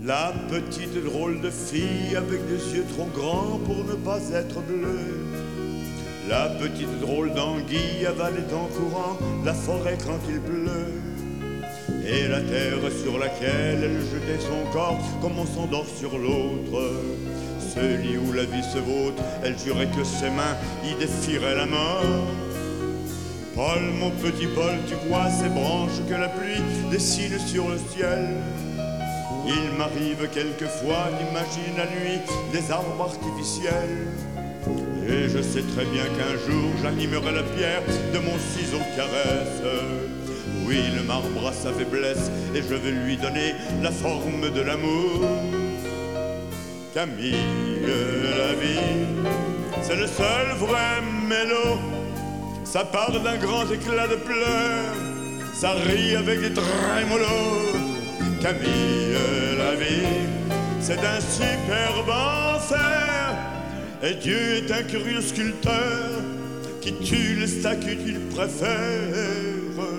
La petite drôle de fille avec des yeux trop grands pour ne pas être bleue. La petite drôle d'anguille avalait en courant la forêt quand il pleut. Et la terre sur laquelle elle jetait son corps comme on s'endort sur l'autre. Ce lit où la vie se vautre, elle jurait que ses mains y défieraient la mort. Paul, mon petit Paul, tu vois ces branches que la pluie dessine sur le ciel. Il m'arrive quelquefois d'imaginer la nuit des arbres artificiels. Et je sais très bien qu'un jour j'animerai la pierre de mon ciseau caresse. Oui, le marbre a sa faiblesse et je vais lui donner la forme de l'amour. Camille, la vie, c'est le seul vrai mélo. Ça part d'un grand éclat de pleurs, ça rit avec des trémolos. Camille, la vie, c'est un superbe enfer. Et Dieu est un curieux sculpteur qui tue les statues qu'il préfère.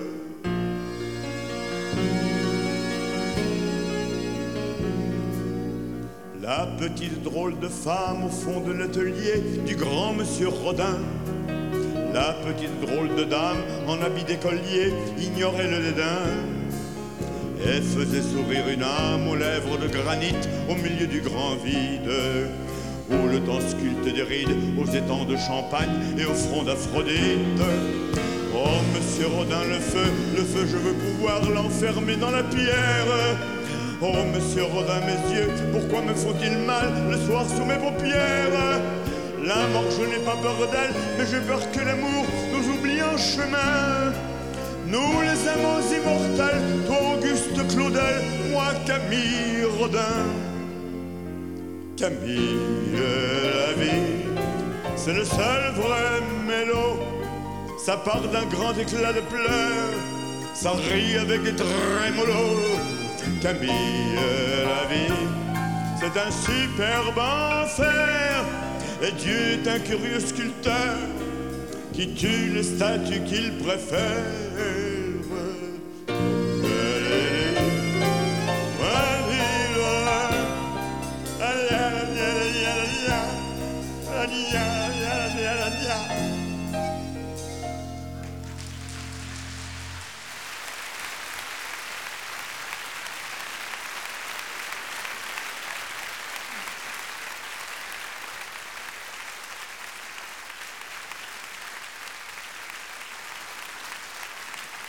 La petite drôle de femme au fond de l'atelier du grand monsieur Rodin. La petite drôle de dame en habit d'écolier ignorait le dédain. Et faisait sourire une âme aux lèvres de granit au milieu du grand vide, où le temps sculpte des rides aux étangs de champagne et au front d'Aphrodite. Oh, monsieur Rodin, le feu, je veux pouvoir l'enfermer dans la pierre. Oh, monsieur Rodin, mes yeux, pourquoi me font-ils mal le soir sous mes paupières? La mort, je n'ai pas peur d'elle, mais j'ai peur que l'amour nous oublie en chemin. Nous, les amants immortels, toi, Auguste Claudel, moi, Camille Rodin. Camille, la vie, c'est le seul vrai mélo. Ça part d'un grand éclat de pleurs, ça rit avec des trémolos. Camille, la vie, c'est un superbe enfer. Et Dieu est un curieux sculpteur qui tue les statues qu'il préfère.